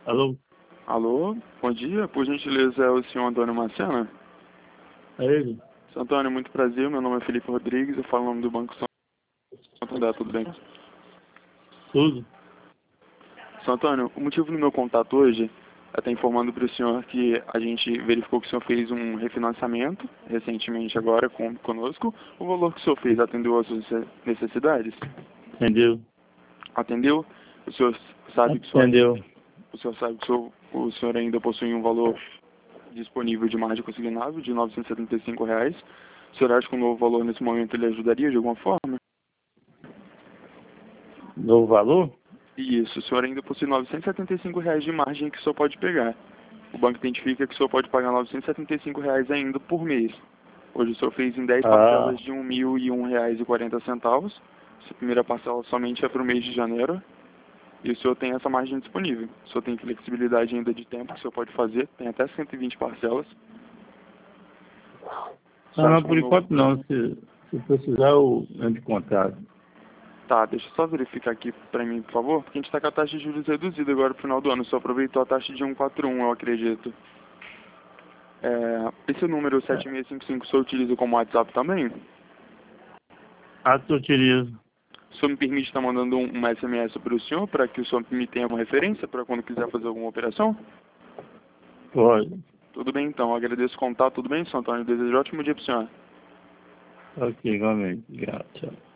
Alô? Alô, bom dia. Por gentileza, é o senhor Antônio Macena? É ele? Senhor Antônio, muito prazer. Meu nome é Felipe Rodrigues. Eu falo em nome do Banco Santander, tudo bem? Tudo? Senhor Antônio, o motivo do meu contato hoje é estar informando para o senhor que a gente verificou que o senhor fez um refinanciamento recentemente agora conosco. O valor que o senhor fez atendeu às suas necessidades? Entendeu? Atendeu? O senhor sabe que Entendeu? o senhor sabe que o senhor ainda possui um valor disponível de margem consignável de R$ 975. O senhor acha que o novo valor nesse momento ele ajudaria de alguma forma? Novo valor? Isso, o senhor ainda possui R$ 975 de margem que o senhor pode pegar. O banco identifica que o senhor pode pagar R$ 975 ainda por mês. Hoje o senhor fez em 10 Ah, parcelas de R$ 1.001,40. Essa primeira parcela somente é para o mês de janeiro. E o senhor tem essa margem disponível. O senhor tem flexibilidade ainda de tempo que o senhor pode fazer. Tem até 120 parcelas. O senhor não, acha não, que o por novo... enquanto não. Se precisar, eu entro em contato. Tá, deixa eu só verificar aqui pra mim, por favor, porque a gente tá com a taxa de juros reduzida agora pro final do ano. Só aproveitou a taxa de 1,41, eu acredito. Esse número É. 7655 o senhor utiliza como WhatsApp também? Eu utilizo. O senhor me permite estar mandando um SMS para o senhor, para que o senhor me tenha uma referência para quando quiser fazer alguma operação? Pode. Tudo bem, então. Eu agradeço o contato. Tudo bem, senhor Antônio? Desejo um ótimo dia pro senhor. Ok, igualmente. Obrigado. Tchau.